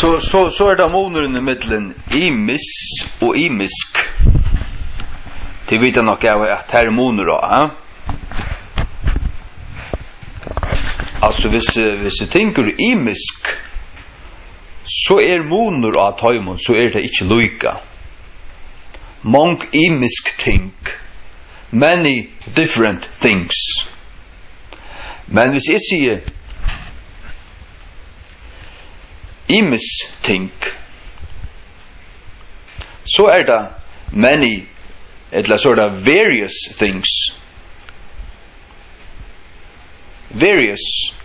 Så det månaden i mitten imis och imisk. Det vet nog att här månader då, Alltså hvis du tänker imisk så månader att höjmon så det inte lika. Mång imisk ting. Many different things. Men hvis jeg sier imis ting, så det many, eller så various things. Various.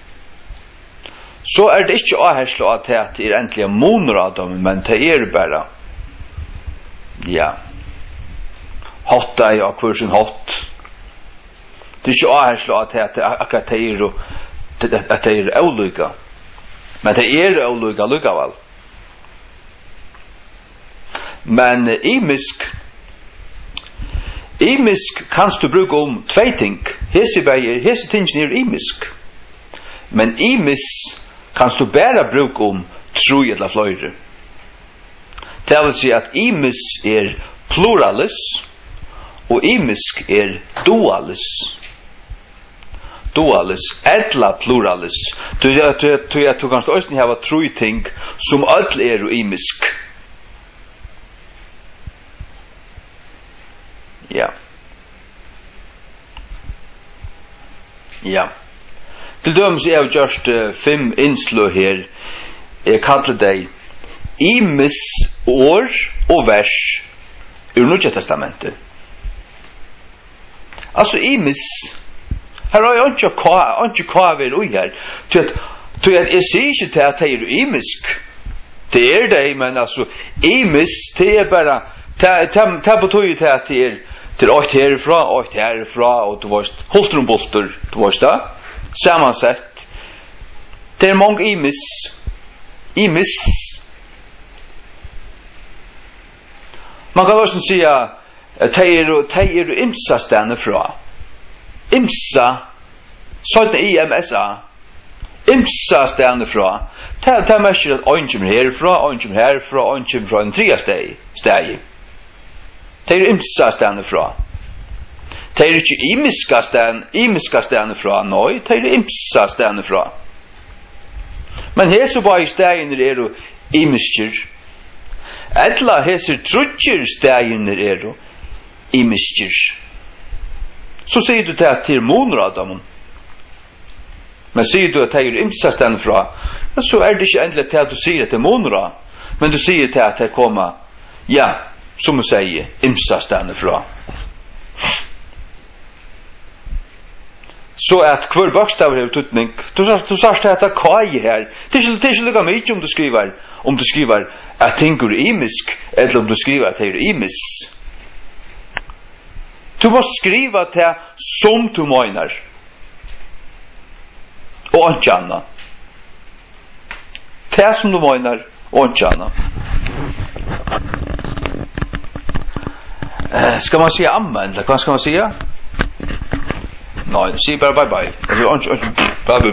Så det ikke avherslo at det endelig moner av dem, men det bare, hot day og kursen hot. Det ikke avherslo at akkurat det olika. Men det olika lukkavel. Men imisk kanst du bruke om tvei ting. Hese tingen imisk. Men imis kanst du bare bruke om tro eller fløyre. Det vil si at imis pluralis, og imisk dualis. Dualis, etla pluralis. Du kanst også hava tro ting som all imisk. Ja. Til dømes jeg har gjort 5 innslå her. Jeg kallar deg imis år og vers ur Nya Testamentet. Altså imis her har jeg ikke kvaver ui her. Til at jeg sier ikke til at det imisk. Det det, men altså imis, det bare det betyr til at det til 8 herifra, 8 herifra, og du varst holtrumbulter, du varst da, samansett. Det mange imis. Man kan også si at det imsa stedene fra. Imsa, sånn IMSA, imsa stedene fra. Det merker at øyn kommer herifra, øyn kommer herifra, øyn kommer fra en 3 steg. Det imsa stedene fra. Det ikke imiska stedene fra, nei, det imsa stedene fra. Men hese bare stegene imisker. Etla hese trutjer stegene imisker. Så sier du til moner av dem. Men sier du at det imsa stedene fra, så det ikke endelig til at du sier at det moner av, men du sier til at det kommer, som du sier, imsa stedene fra. Så at hver bokstav har tutning, du sagt at det kai her. Det ikke lukka mye om du skriver at ting imisk, eller om du skriver at det imis. Du må skriva det som du mener. Og ikke annet. Det som du mener, og ikke annet. Skal man si amen, eller hva skal man si? Nei, si bare bye bye. Bye bye.